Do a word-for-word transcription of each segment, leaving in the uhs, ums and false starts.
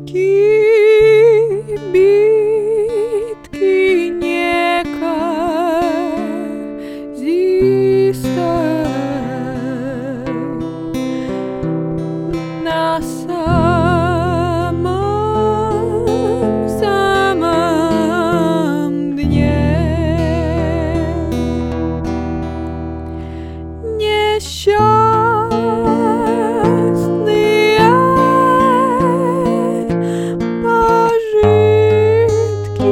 кибитки неказистой на самом, самом дне. Несчастные пожитки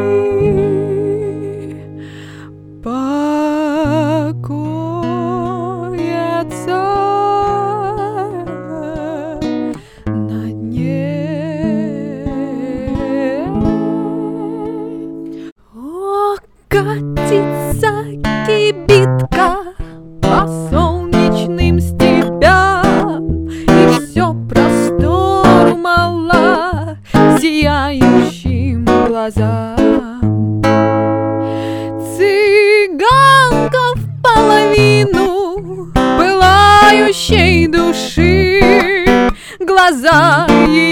покоятся на дне. О, катится кибитка по солнечным степям, и все простору мала сияющим глазам. Цыганка в половину пылающей души, глаза ей